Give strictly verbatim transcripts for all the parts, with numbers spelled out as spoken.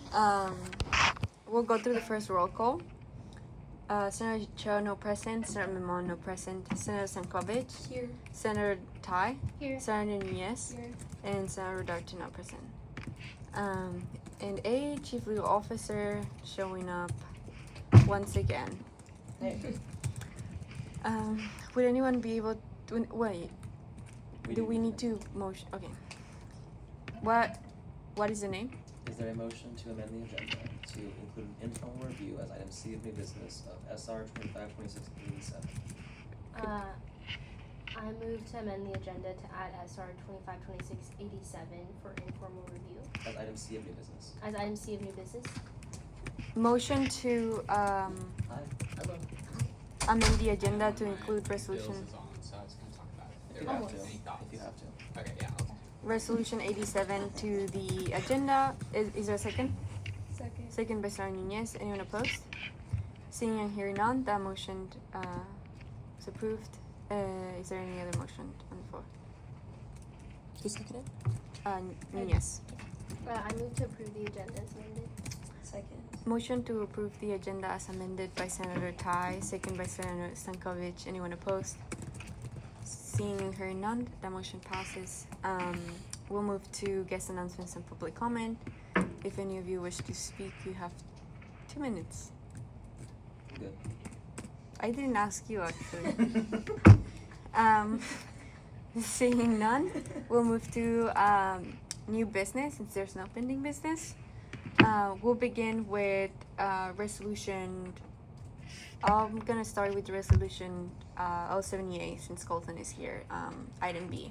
Um, we'll go through the first roll call. Uh, Senator Cho, no present. Senator Mimon, no present. Senator Stankovic. Here. Senator Tai. Here. Senator Nunez. Here. And Senator Darte, not present. Um, and A, Chief Legal Officer, showing up once again. Hey. Um, would anyone be able to, wait, We do do we need need to motion, okay. What, what is the name? Is there a motion to amend the agenda to include an informal review as item C of new business of S R twenty-five twenty-six eighty-seven? Uh, I move to amend the agenda to add S R twenty-five twenty-six eighty-seven for informal review As item C of new business. as item C of new business. Motion to, um, Hi. Hello. amend the agenda to My include resolution, Bills is on, so I was gonna talk about it. If you There have were to. any thoughts? If you have to. Okay, yeah. I'll- resolution eighty-seven to the agenda. Is, is there a second? Second. Second by Senator Nunez. Anyone opposed? Seeing and hearing none, that motion, uh, is approved. Uh, is there any other motion on the floor? Who seconded? Uh, Nunez. Uh, I move to approve the agenda as amended. Second. Motion to approve the agenda as amended by Senator Tai, second by Senator Stankovic. Anyone opposed? Seeing and hearing none, that motion passes. Um, we'll move to guest announcements and public comment. If any of you wish to speak, you have two minutes. Good. I didn't ask you actually. um, seeing none, we'll move to um, new business since there's no pending business. Uh, we'll begin with uh, resolution. I'm gonna start with resolution uh, oh seventy-eight since Colton is here. Um, item B.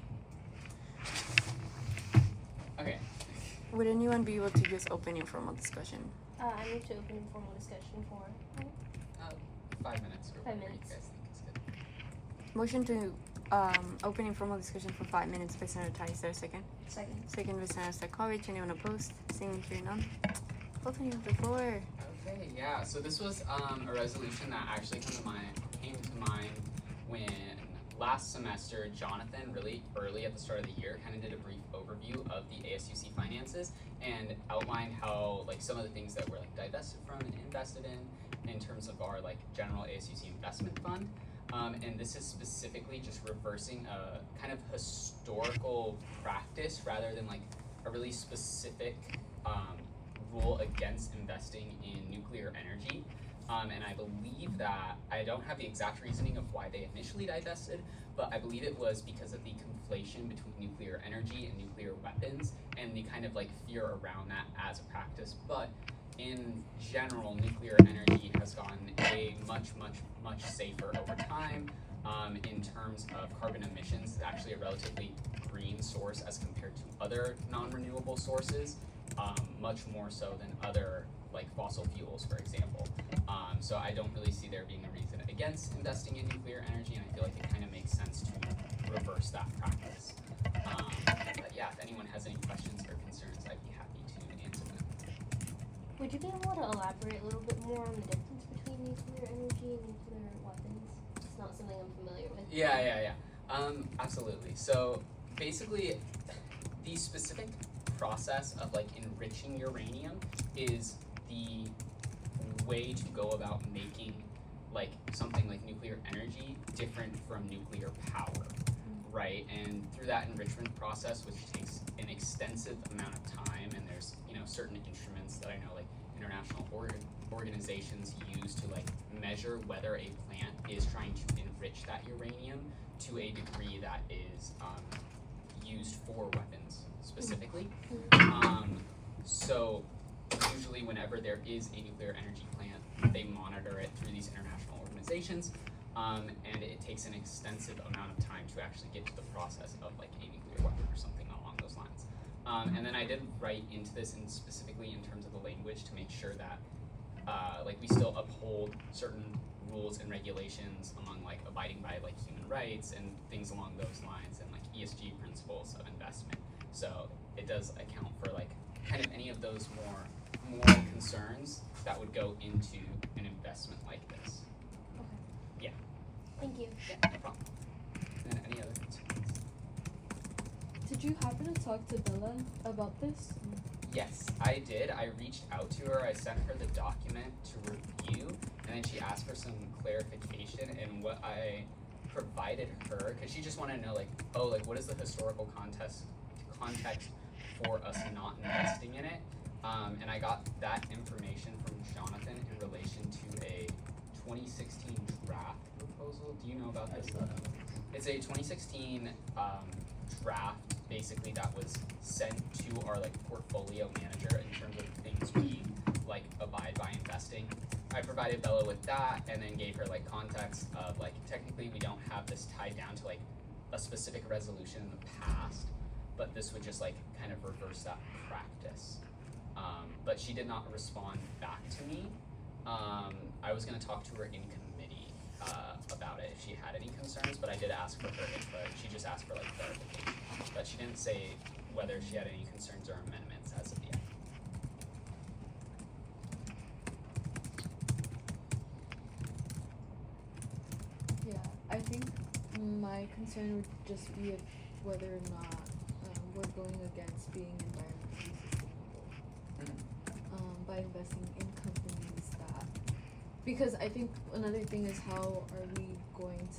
Okay. Would anyone be able to just open informal discussion? Uh, I move to open informal discussion for Uh, five minutes or Five whatever minutes. you guys think is good. Motion to um, open informal discussion for five minutes by Senator Tai. Is there a second? Second. Second by Senator Stankovic. Anyone opposed? Seeing and hearing none. Colton, you have the floor. Okay, yeah. So this was um, a resolution that actually came to mind came to mind when last semester Jonathan really early at the start of the year kind of did a brief overview of the A S U C finances and outlined how like some of the things that we're like divested from and invested in in terms of our like general A S U C investment fund. Um, and this is specifically just reversing a kind of historical practice rather than like a really specific um, rule against investing in nuclear energy. Um, and I believe that, I don't have the exact reasoning of why they initially divested, but I believe it was because of the conflation between nuclear energy and nuclear weapons and the kind of like fear around that as a practice. But in general, nuclear energy has gotten a much, much, much safer over time. Um, in terms of carbon emissions, it's actually a relatively green source as compared to other non-renewable sources. Um, much more so than other like fossil fuels, for example. Um, so I don't really see there being a reason against investing in nuclear energy, and I feel like it kind of makes sense to reverse that practice. Um, but yeah, if anyone has any questions or concerns, I'd be happy to answer them. Would you be able to elaborate a little bit more on the difference between nuclear energy and nuclear weapons? It's not something I'm familiar with. Yeah, yeah, yeah. Um, absolutely. So basically, the specific process of like enriching uranium is the way to go about making like something like nuclear energy different from nuclear power, right? And through that enrichment process, which takes an extensive amount of time, and there's you know certain instruments that I know like international org- organizations use to like measure whether a plant is trying to enrich that uranium to a degree that is um, used for weapons specifically. Um, so usually whenever there is a nuclear energy plant, they monitor it through these international organizations, um, and it takes an extensive amount of time to actually get to the process of like a nuclear weapon or something along those lines. Um, and then I did write into this and specifically in terms of the language to make sure that uh, like we still uphold certain rules and regulations among like abiding by like human rights and things along those lines and like E S G principles of investment. So it does account for like kind of any of those more moral concerns that would go into an investment like this. Okay. Yeah. Thank you. Yeah, no problem. And any other concerns? Did you happen to talk to Bella about this? Yes, I did. I reached out to her. I sent her the document to review, and then she asked for some clarification. And what I provided her, because she just wanted to know, like, oh, like, what is the historical context context for us not investing in it? Um, and I got that information from Jonathan in relation to a twenty sixteen draft proposal. Do you know about this? It's a twenty sixteen um, draft, basically, that was sent to our like portfolio manager in terms of things we like abide by investing. I provided Bella with that, and then gave her like context of like technically we don't have this tied down to like a specific resolution in the past, but this would just like kind of reverse that practice. Um, but she did not respond back to me. Um, I was going to talk to her in committee uh, about it if she had any concerns, but I did ask for her input. She just asked for like clarification, but she didn't say whether she had any concerns or amendments as of yet. Yeah, I think my concern would just be if whether or not um, we're going against being environmentally sustainable um, by investing in companies that, because I think another thing is how are we going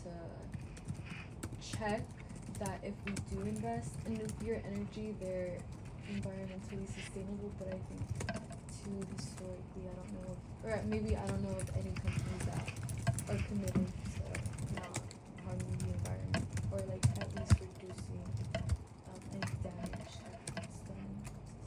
to check that if we do invest in nuclear energy, they're environmentally sustainable, but I think too historically, I don't know, if, or maybe I don't know of any companies that are committed to not harming the environment, or like at least reducing um, any damage that's done.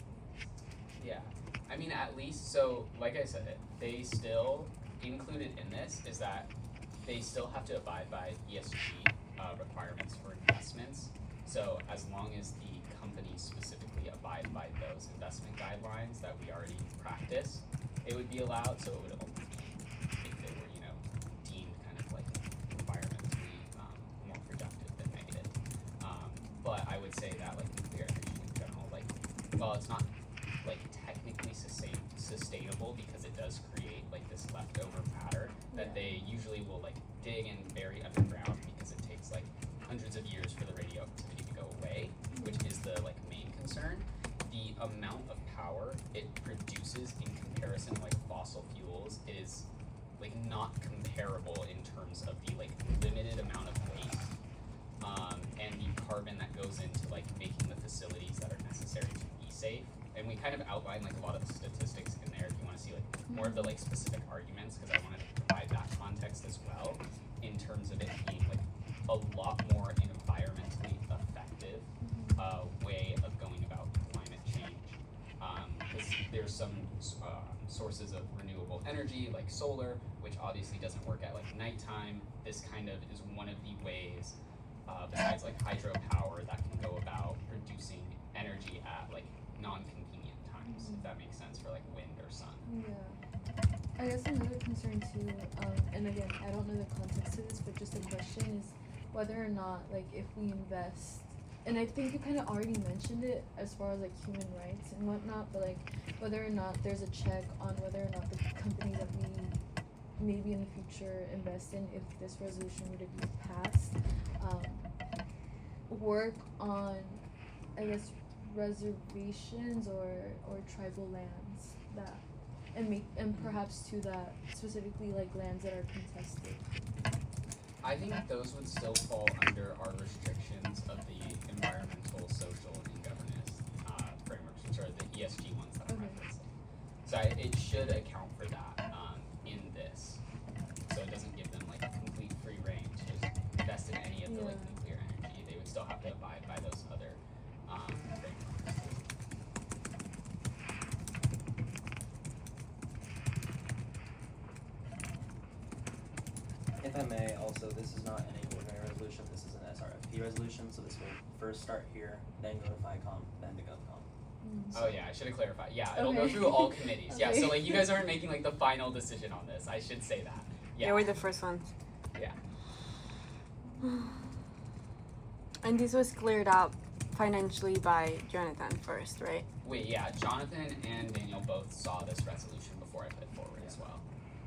Yeah, I mean, at least, so like I said, they still included in this is that they still have to abide by E S G uh, requirements for investments. So as long as the companies specifically abide by those investment guidelines that we already practice, it would be allowed. So it would only be if they were, you know, deemed kind of like environmentally um, more productive than negative. Um, but I would say that like nuclear energy in general, like while it's not like technically sustain sustainable because it does create like this leftover matter that Yeah. they usually will like dig and bury underground because it takes like hundreds of years for the radioactivity to go away, which is the like main concern. The amount of power it produces in comparison to like fossil fuels is like not comparable in terms of the like limited amount of waste um, and the carbon that goes into like making the facilities that are necessary to be safe. And we kind of outline like a lot of the statistics in there if you want to see like more of the like specific arguments, because I wanted to provide that context as well in terms of it being like a lot more an environmentally effective uh, way of going about climate change. Um, 'cause there's some uh, sources of renewable energy like solar, which obviously doesn't work at like nighttime. This kind of is one of the ways, uh, besides like hydropower, that can go about producing energy at like non-convenient times, if that makes sense, for like wind or sun. Yeah. I guess another concern too, um, and again, I don't know the context to this, but just a question is whether or not, like, if we invest, and I think you kind of already mentioned it as far as like human rights and whatnot, but like whether or not there's a check on whether or not the companies that we maybe in the future invest in, if this resolution were to be passed, um, work on, I guess, reservations or or tribal lands that, and make and perhaps to that specifically like lands that are contested. I think those would still fall under our restrictions of the environmental, social, and governance uh, frameworks, which are the E S G ones that I'm Okay. referencing. So I, it should account for that um, in this, so it doesn't give them like complete free reign to just invest in any of the like Yeah. nuclear energy. They would still have to abide by those other um, frameworks. If I may, also, this is not any ordinary resolution, this is an S R F P resolution, so this will first start here, then go to FICOM, then to GovCom. Mm. Oh yeah, I should have clarified. Yeah, it'll go Okay. through all committees. Yeah, so Okay. like you guys aren't making like the final decision on this. I should say that. Yeah. They were the first ones. Yeah. And this was cleared up financially by Jonathan first, right? Wait, yeah, Jonathan and Daniel both saw this resolution before I put it forward as well.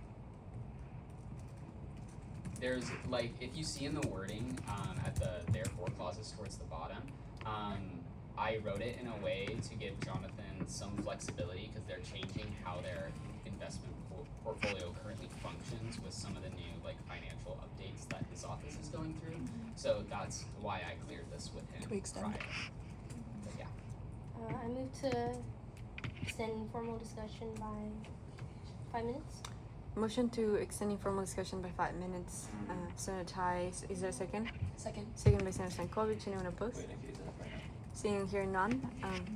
There's like, if you see in the wording um, at the therefore clauses towards the bottom, um, I wrote it in a way to give Jonathan given some flexibility because they're changing how their investment por- portfolio currently functions with some of the new like financial updates that his office is going through. So that's why I cleared this with him Can we extend? prior. But yeah. Uh, I move to extend informal discussion by five minutes. Motion to extend informal discussion by five minutes. Uh, Senator Tai, is- is there a second? Second. Second by Senator Stankovic. Anyone opposed? Wait, Nikki, is that right now? Seeing and hearing none. Um,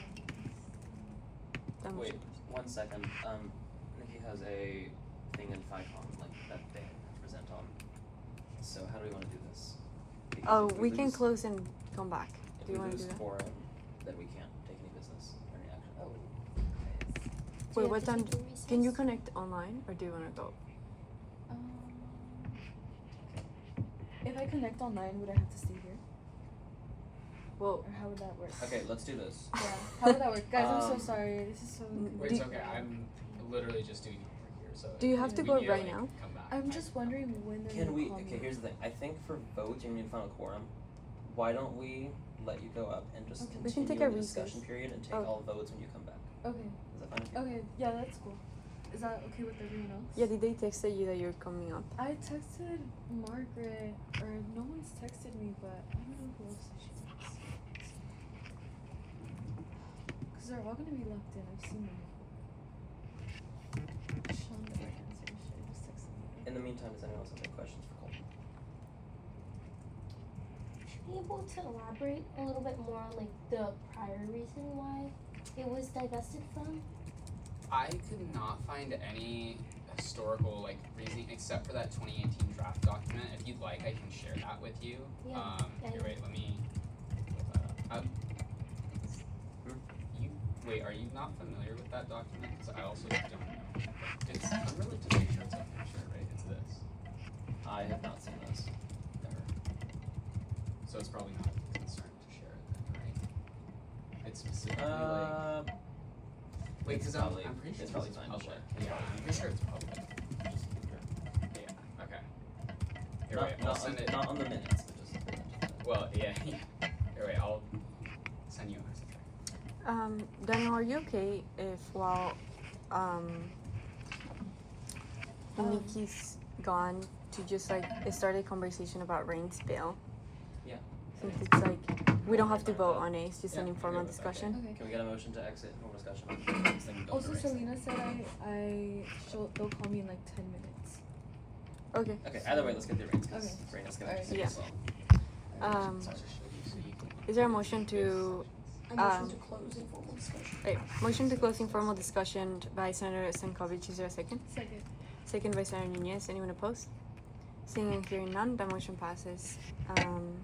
that Wait, motion- one second. Um, Nikki has a thing in FICOM, like that they have to present on. So how do we want to do this? Because Oh, if we can lose- close and come back. If Do you we want to lose do that? quorum, then we can't take any business or any action. Oh. Do Wait, you what have to time? take a Can you recess? connect online or do you want to go? Um, if I connect online, would I have to stay here? Well, Or how would that work? Okay, let's do this. Yeah. How would that work? Guys, I'm Um, so sorry. This is so Wait, Wait, it's Do- okay. I'm literally just doing homework here, so. Do you have to we go need right like, now? Come back. I'm I- just wondering when they're Can gonna we, call okay, me. here's the thing. I think for votes, you're gonna need to find a quorum. Why don't we let you go up and just Okay. We can continue take a the discussion recess. period and take Oh. all votes when you come back? Okay. Is that fine with you? Okay. Yeah, that's cool. Is that okay with everyone else? yeah, did they text you that you're coming up? I texted Margaret, or no one's texted me, but I don't know who else did she text. Cause they're all gonna be locked in. I've seen them. Sean never answered. Should I just text him? In the meantime, does anyone else have any questions for Colton? Would you be able to elaborate a little bit more on like the prior reason why it was divested from? I could not find any historical like reasoning except for that twenty eighteen draft document. If you'd like, I can share that with you. Yeah, Um, here, and- wait, let me pull that up. Um, Hmm? you wait, are you not familiar with that document? Because I also don't know. It's I'm relatively sure it's up here, sure, right? It's this. I have not seen this. Never. So it's probably not a concern to share it then, right? It's specifically like Uh, wait, it's because I'm, probably- I'm pretty sure it's probably this is fine to public. share. Yeah, I'm pretty sure it's public. just keep it here. Yeah. Okay. Here, Not, wait, I'll not, send on, it. not on the minutes, but just pretty much. Well, yeah, yeah. Here, wait, I'll send you a message. Um, Daniel, are you okay if while um, Um. Nikki's gone to just like start a conversation about Rain's bill? Yeah. Since it's like we don't have to vote on it, it's just an Yeah, informal okay with that. discussion. Okay. Can we get a motion to exit normal discussion on this thing? Also, Race? Selena said I, I, she'll, they'll call me in like ten minutes. Okay. Okay, either way, let's get the reins, because Okay. Rain is gonna Alright. do Yeah. this well. Um, So I'll just show you so you can- is there a motion to I motion Um, to close informal discussion. wait, motion to close informal discussion by Senator Stankovic? Is there a second? Second. Second by Senator Nunez. Anyone opposed? Seeing and hearing none, the motion passes. Um,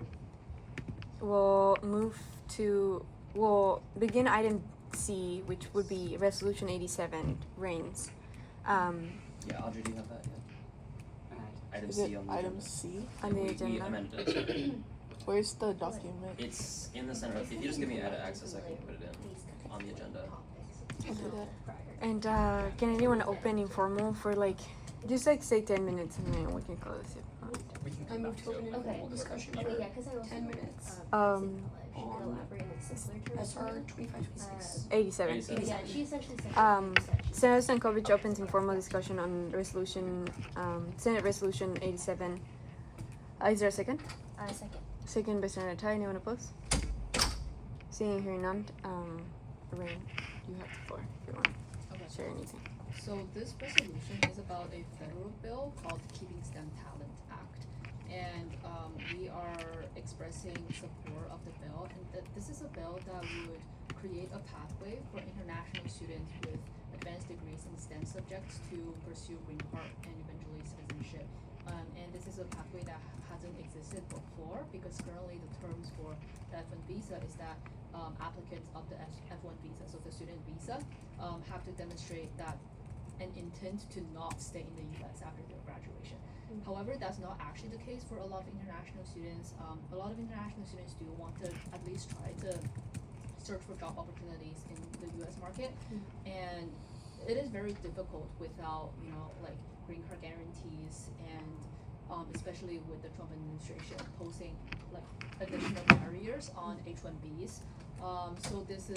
we'll move to, we'll begin item C, which would be Resolution eighty-seven, Reigns. Um, Yeah, Audrey, do you have that yet? Item Is C it on the item agenda. C? on the we, We agenda. amended it. Where's the document? It's in the center. If you just give me edit access, I can put it in on the agenda. I'll do that. And uh, can anyone open informal for like, just like say ten minutes and then we can close it. We can I come move back to to open it. an Okay. informal discussion Okay, for yeah, because I also ten minutes. Uh, Um, she could on elaborate in simpler terms. S R twenty-five twenty-six. eighty-seven. Eighty-seven. Yeah, she essentially said. Um, she said she- Senator Stankovic opens informal discussion on resolution, um, Senate Resolution eighty-seven. Uh, is there a second? Uh, second. Second by Senator Tai. Anyone opposed? Seeing and hearing none, um, Rain, you have the floor if you want Okay. to share anything. So this resolution is about a federal bill called Keeping STEM Talent Act. And um, we are expressing support of the bill, and that this is a bill that would create a pathway for international students with advanced degrees in STEM subjects to pursue green card and eventually citizenship. Um, and this is a pathway that hasn't existed before, because currently the terms for the F one visa is that um, applicants of the F one visa, so the student visa, um, have to demonstrate that an intent to not stay in the U S after their graduation. Mm. However, that's not actually the case for a lot of international students. Um, a lot of international students do want to at least try to search for job opportunities in the U S market, Mm. and it is very difficult without, you know, like green card guarantees, and um, especially with the Trump administration posing like additional barriers on H one Bs. Um, so this is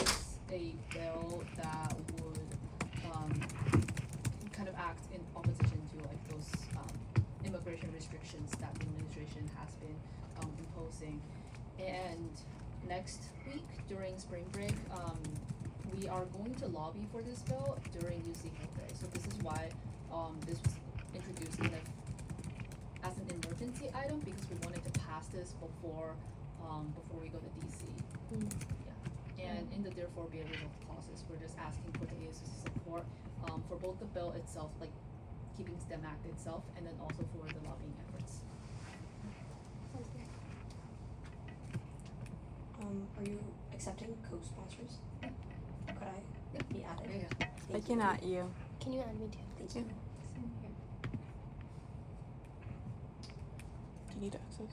a bill that would um, kind of act in opposition to like those um, immigration restrictions that the administration has been um, imposing. And next week during spring break, um, we are going to lobby for this bill during U C Health Day. So this is why um, this was introduced in like as an emergency item, because we wanted to pass this before um, before we go to D C. Mm. Yeah. And in the therefore be a result clauses, we're just asking for the A S O C support um, for both the bill itself, like keeping STEM Act itself, and then also for the lobbying efforts. Sounds good. Um, are you accepting co-sponsors? Could I be added? Yeah, yeah. I Thank can you. at you. Can you add me too? Thank Yeah. you. Do you need access?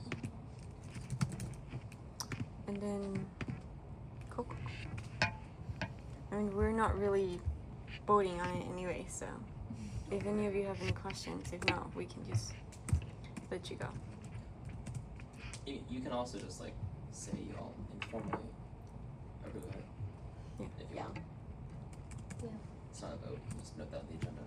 And then Coco. I mean, we're not really voting on it anyway, so if any of you have any questions, if not, we can just let you go. You, you can also just like say you all informally approve it. Yeah. If you Yeah. want. Yeah. It's not a vote, you just note that on the agenda.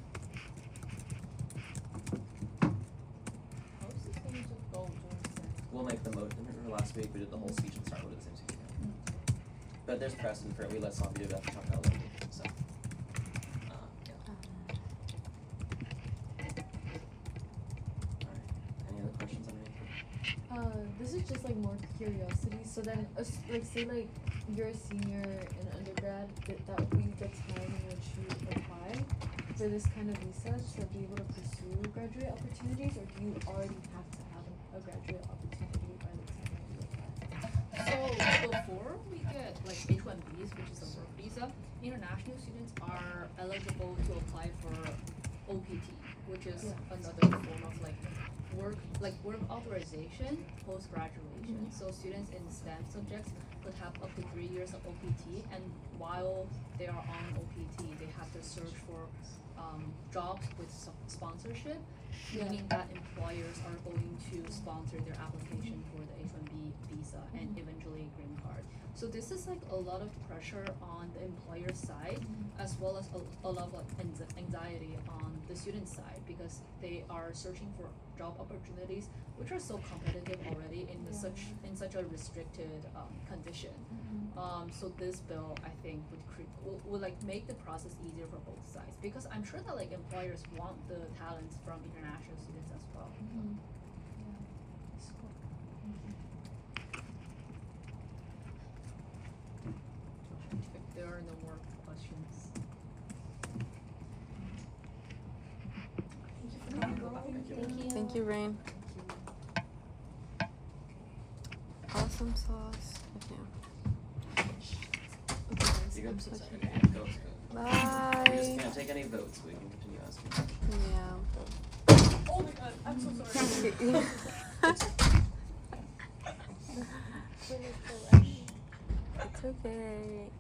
How is this going to go during the We'll make the motion. Remember last week we did the whole speech and start with the same speech again. But there's precedent for it. We let Sophie do that for Chantal Levy, so. Uh, yeah. Alright. Any other questions on anything? Uh, this is just like more curiosity. So then, uh, like, say like you're a senior in undergrad, that that would be the time in which you apply for this kind of visa to be able to pursue graduate opportunities, or do you already have to have a graduate opportunity by the time that you apply? So before we get like H one Bs, which is a work visa, international students are eligible to apply for O P T, which is Yeah. another form of like work like work authorization post graduation. Mhm. So students in STEM subjects could have up to three years of O P T, and while they are on O P T, they have to search for um, jobs with s- sponsorship, Yeah. meaning that employers are going to sponsor their application for the H one B visa and Mhm. eventually a green card. So this is like a lot of pressure on the employer side, as well as a, a lot of like anxi- anxiety on the student side, because they are searching for job opportunities which are so competitive already in the Yeah. such in such a restricted um, condition. Um, so this bill, I think, would cre- will, will like make the process easier for both sides, because I'm sure that like employers want the talents from international students as well. Mm-hmm. If there are no more questions. Thank you for coming. Thank you. Thank you. Thank you, Rain. Awesome sauce. Okay. Okay, guys, You I'm good? so Sorry, sorry. okay, go, go. We just Bye. can't take any votes, we can continue asking. Yeah. Oh my god, I'm so sorry. It's okay.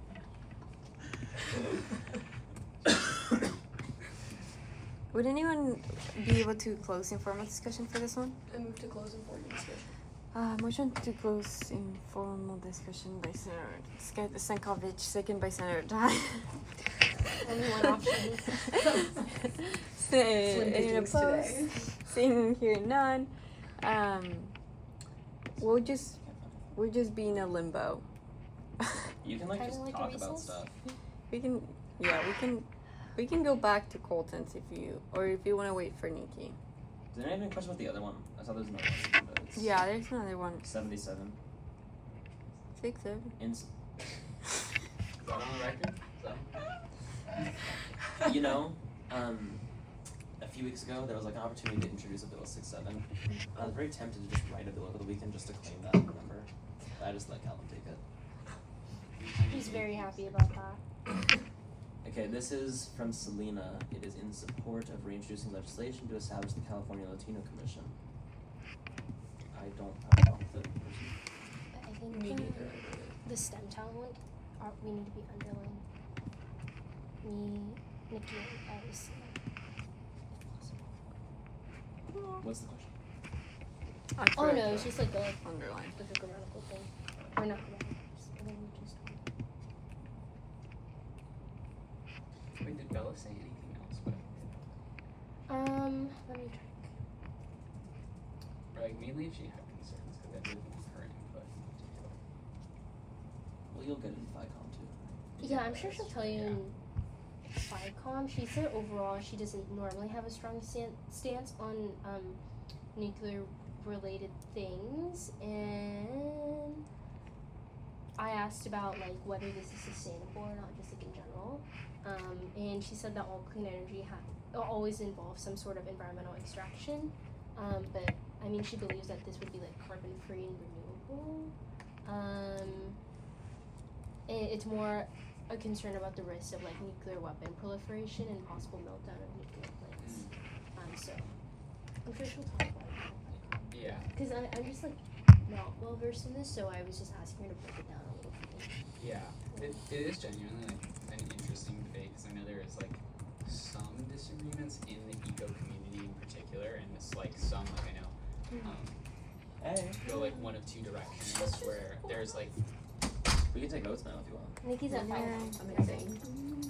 Would anyone be able to close informal discussion for this one? I move to close informal discussion. Uh, motion to close informal discussion by Senator Sk- Stankovic, second by Senator Dye. Only one option. Say, Slim any pickings opposed? today. Seeing here none. Um, we'll just we'll just be in a limbo. You can like Kinda just like a talk about recess? stuff. We can, yeah, we can, we can go back to Colton's if you, or if you want to wait for Nikki. Did anyone have any questions about the other one? I saw there's another one, but it's Yeah, there's another one. seventy-seven. Six, seven. In, Is that on the record? So. you know, um, a few weeks ago there was like an opportunity to introduce a bill six seven. I was very tempted to just write a bill over the weekend just to claim that number. I just let Callum take it. He's very happy about that. Okay, this is from Selena. It is in support of reintroducing legislation to establish the California Latino Commission. I don't have a problem with it. I think Me the, neither. the STEM talent one, are, we need to be underlined. Me, Nikki, and Alice, if possible. What's the question? I Oh forgot no, to it's just like a underline. like a grammatical thing. Or not grammatical, just languages. Bella say anything else? But Um, let me check. or like mainly if she had concerns, because I did want her input. Well, you'll get in FICOM too. Yeah, I'm sure she'll tell you Yeah. in FICOM. She said overall she doesn't normally have a strong stan- stance on um, nuclear related things, and I asked about like whether this is sustainable or not, just like in general. Um, and she said that all clean energy ha- always involves some sort of environmental extraction. Um, but I mean, she believes that this would be like carbon free and renewable. Um, and it's more a concern about the risk of like nuclear weapon proliferation and possible meltdown of nuclear plants. Um, so I'm sure she'll talk about it. Yeah. Because I'm just like not well versed in this, so I was just asking her to break it down a little for me. Yeah, it, it is genuinely like an interesting debate because I know there is like some disagreements in the eco community in particular, and it's like some like I know um, Hey. go like one of two directions where there's like We can take notes now if you want. Nikki's at five. Amazing.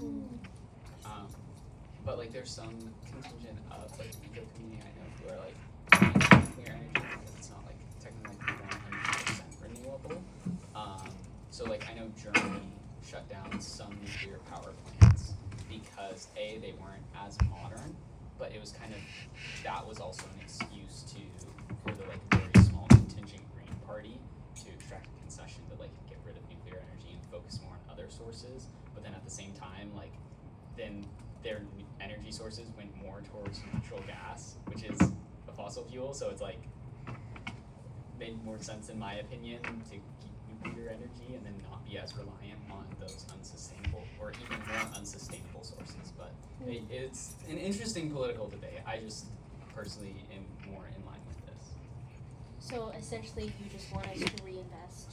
um, but like there's some contingent of like the eco community I know who are like against nuclear energy because it's not like technically one hundred percent renewable. Um, so like I know Germany shut down some nuclear power plants because A, they weren't as modern, but it was kind of, that was also an excuse to, for the like very small contingent Green Party to extract a concession to like get rid of nuclear energy and focus more on other sources. But then at the same time, like then their n- energy sources went more towards natural gas, which is a fossil fuel. So it's like made more sense in my opinion to keep nuclear energy and then not be as reliant on those unsustainable or even more unsustainable sources. But it, it's an interesting political debate. I just personally am more in line with this. So essentially, you just want us to reinvest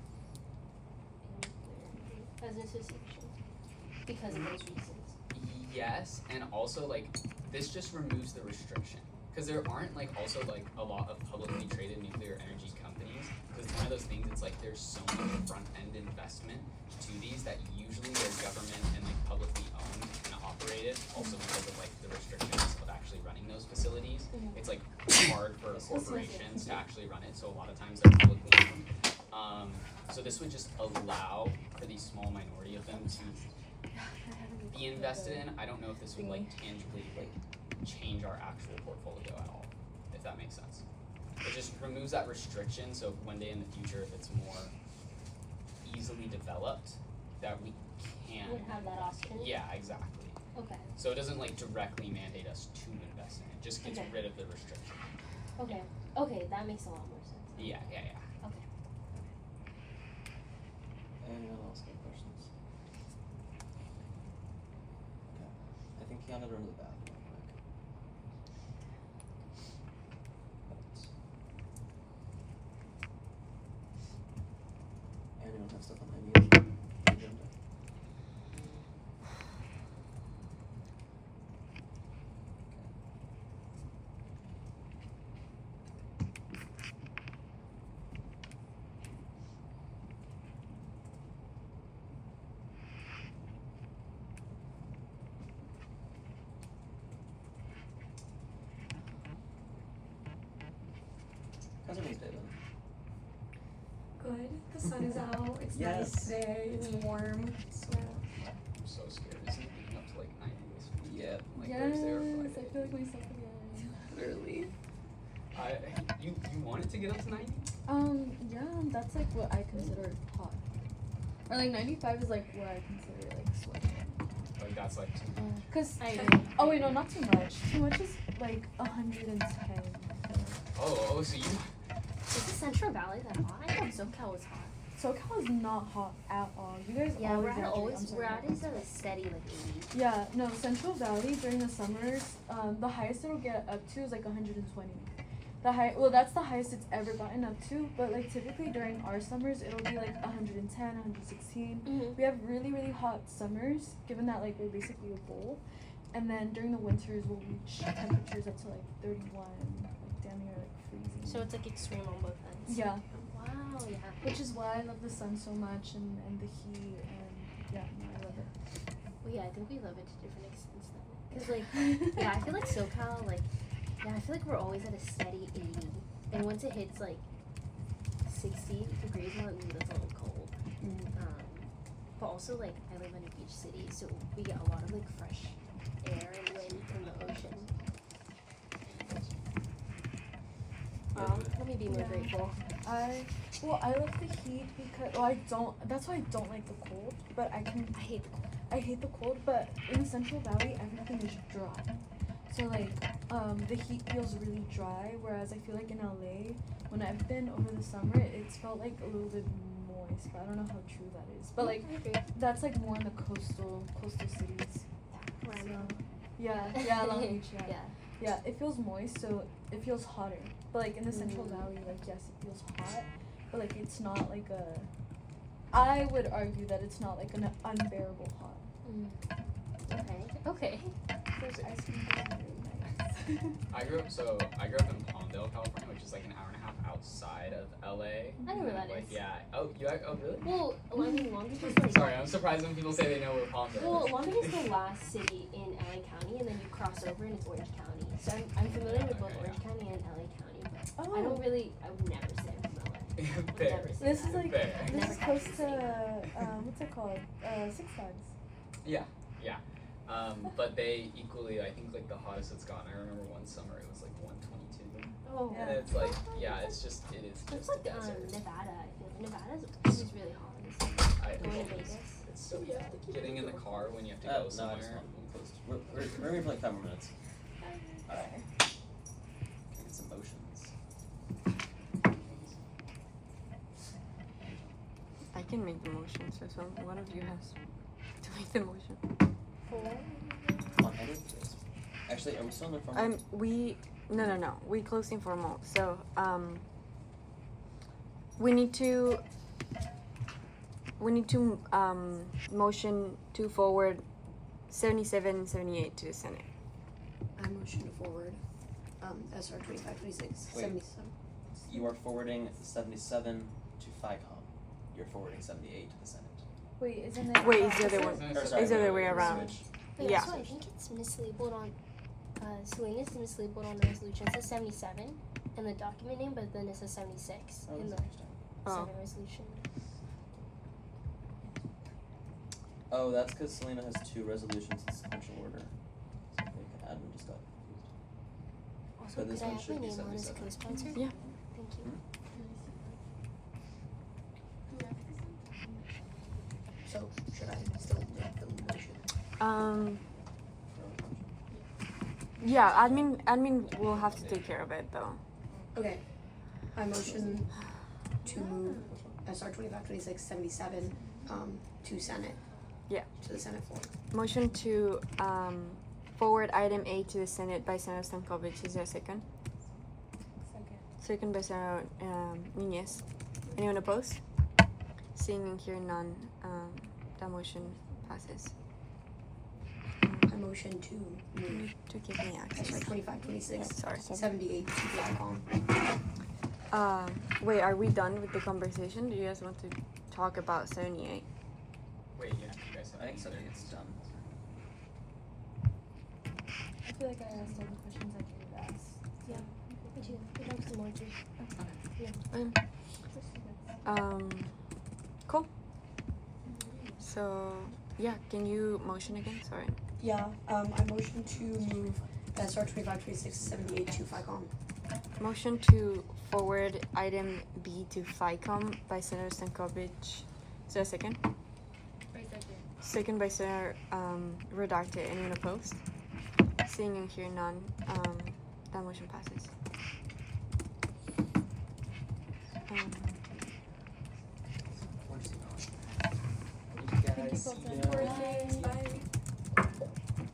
in nuclear energy as an association because of those reasons. Yes, and also like this just removes the restriction because there aren't like also like a lot of publicly traded nuclear energy companies because it's one of those things. It's like there's so much front end investment to these that usually they're government and like publicly owned and operated. Also because of like the restrictions of actually running those facilities, Mhm. it's like hard for corporations to actually run it. So a lot of times they're publicly owned. Um, so this would just allow for the small minority of them to be invested in. I don't know if this would like tangibly like change our actual portfolio at all, if that makes sense. It just removes that restriction, so if one day in the future if it's more easily developed, that we can Would have that option? Yeah, exactly. Okay. So it doesn't like directly mandate us to invest in it, it just gets Okay. rid of the restriction. Okay. Okay, that makes a lot more sense. Yeah, yeah, yeah. Okay. Anyone else got questions? Okay. I think Kiana run to the bathroom real quick. But anyone have stuff on the agenda? agenda? How's everyone's day been? Good. The sun is out. It's Yes. nice today. It's warm. So I'm so scared. Isn't it getting up to like ninety this week? Yeah. Like Yes, Thursday or I Friday. feel like myself again. Literally. I you you want it to get up to ninety? Um, yeah, that's like what I consider hot. Or like ninety-five is like what I consider like sweaty. Like that's like too Uh, Cause, I agree. oh wait, no, not too much. Too much is like one hundred ten. Oh, oh, so you Is the Central Valley that hot? I thought SoCal was hot. SoCal is not hot at all. You guys Yeah, we're always at always I'm sorry. we're at is at a steady like eighty. Yeah, no, Central Valley during the summers, um, the highest it'll get up to is like one hundred twenty. The high, well, that's the highest it's ever gotten up to. But like typically during our summers, it'll be like one hundred ten, one hundred sixteen. Mm-hmm. We have really, really hot summers, given that like we're basically a bowl. And then during the winters, we'll reach temperatures up to like thirty-one, like damn near like freezing. So it's like extreme on both ends. yeah, Wow. Yeah. which is why I love the sun so much and, and the heat and yeah, no, I love it. Well, yeah, I think we love it to different extents though. Cause like, yeah, I feel like SoCal, like, yeah, I feel like we're always at a steady eighty, and once it hits like sixty degrees, we're like, ooh, that's a little cold. Um, but also like, I live in a beach city, so we get a lot of like fresh air and wind from the ocean. Well, let me be more Yeah. grateful. I well, I like the heat because well, I don't. That's why I don't like the cold. But I can. I hate the cold. I hate the cold. But in the Central Valley, everything is dry. So like, um, the heat feels really dry. Whereas I feel like in L A, when I've been over the summer, it's felt like a little bit moist. But I don't know how true that is. But like, I agree. that's like more in the coastal coastal cities. Where I'm So, at. yeah, yeah, Long Beach, yeah. Yeah. Yeah, it feels moist, so it feels hotter. But like in the Central Mm. Valley, like yes, it feels hot, but like it's not like a. I would argue that it's not like an unbearable hot. Mm. Okay. Okay. There's ice cream that's really nice. I grew up so I grew up in Palmdale, California, which is like an hour and a half outside of L A. I know where that like, is. Yeah. Oh, you ac- oh really? Well, I mean, Long Beach is like. Sorry, I'm surprised when people say they know where Palmdale Well, is. Long Beach is the last city in L A County, and then you cross over and it's Orange County. So I'm, I'm familiar with both Okay, Orange County and L A County, but Oh, I don't really. I would never say I'm from L A. Fair. Never say this that. is like Fair. this Never is catch close the to city. um what's it called? Uh, Six Flags. Yeah, yeah. Um, but they equally, I think, like the hottest it's gotten. I remember one summer it was like one twenty-two, Oh. and it's like, yeah, it's just, it is It's just like a um, desert. Nevada. I feel like Nevada's is really hot. in the summer. I, Going to it's, Vegas. it's so yeah. Getting in the car when you have to Uh, go no, I just somewhere. want to close. We're, we're, we're here for like five more minutes. Alright. Can I get some motions? I can make the motion, so some one of you has to make the motion. Come on, edit this. Actually, are we still in the front? Um, we no no no. We close informal, so um. We need to. We need to um motion to forward, seventy-seven, seventy-eight to the Senate. I motion to forward, um, S R twenty-five twenty-six, Wait. seventy-seven. You are forwarding seventy-seven to FICOM. You're forwarding seventy-eight to the Senate. Wait, isn't it? Wait, it's the other opposite? one. Or, sorry, It's the other wait, way wait, around. switch. Wait, Yeah. so I think it's mislabeled on. Uh, Selena's mislabeled on the resolution. It says seventy-seven in the document name, but then it says seventy-six Oh, in that's the interesting. Oh. Senate resolution. Oh, that's because Selena has two resolutions in sequential order. So I think admin just got confused. Also, But this could I one have should my be name on as a seventy-seven. co-sponsor? Yeah. Thank you. So, should I still make the motion? Um. Yeah, admin admin will have to take care of it though. Okay, I motion to move S R twenty-five twenty-six seventy-seven, um, to Senate. Yeah. To the Senate floor. Motion to um forward item A to the Senate by Senator Stankovic. Is there a second? Second. Second by Senator um, Nunez. Anyone opposed? Seeing and hearing none, um, that motion passes. I motion to You move need to give me S R access. twenty-five twenty-six Sorry. seventy-eight to FICOM. Um, wait, are we done with the conversation? Do you guys want to talk about seventy-eight? Wait, yeah, you guys have I think any other- seventy-eight's done. I feel like I asked all the questions I could ask. Yeah, me too. We have some more too. Um, um, cool. So, yeah, can you motion again? Sorry. Yeah, um, I motion to move S R twenty-five twenty-six seventy-eight to FICOM. Motion to forward item B to FICOM by Senator Stankovic. Is there a second? Second by Senator um, Rodarte. Anyone opposed? Seeing and hearing none, um, that motion passes. Um, We're just going. Thank you guys. See ya. Bye.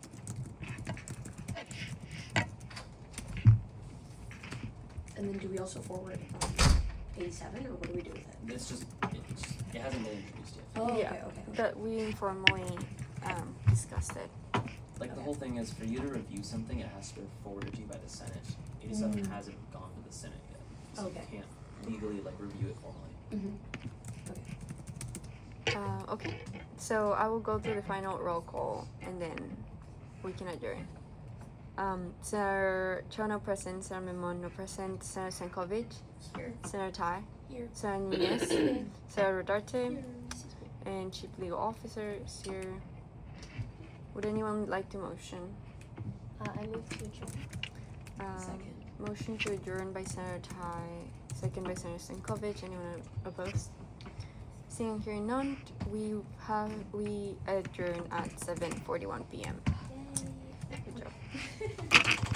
And then do we also forward, um, eighty-seven, or what do we do with it? This just, it, just, it hasn't been introduced yet. Oh, okay, Yeah. okay, okay. But we informally um, discussed it. Like the Okay. whole thing is for you to review something, it has to be forwarded to you by the Senate. eighty-seven Mm. hasn't gone to the Senate yet, so Okay. you can't legally like review it formally. Mm-hmm. Okay. Uh, okay, so I will go through the final roll call and then we can adjourn. Um, Senator Chono present, Senator Memon no present, Senator Senkovic, Here. Senator Tai, Here. Senator Nunez, Senator Rodarte, and Chief Legal Officer is here. Would anyone like to motion? Uh, I move to adjourn. Um, Second. Motion to adjourn by Senator Tai, second by Senator Senkovic. Anyone opposed? Seeing and hearing none, we have we adjourn at seven forty-one p m Yay. Good job.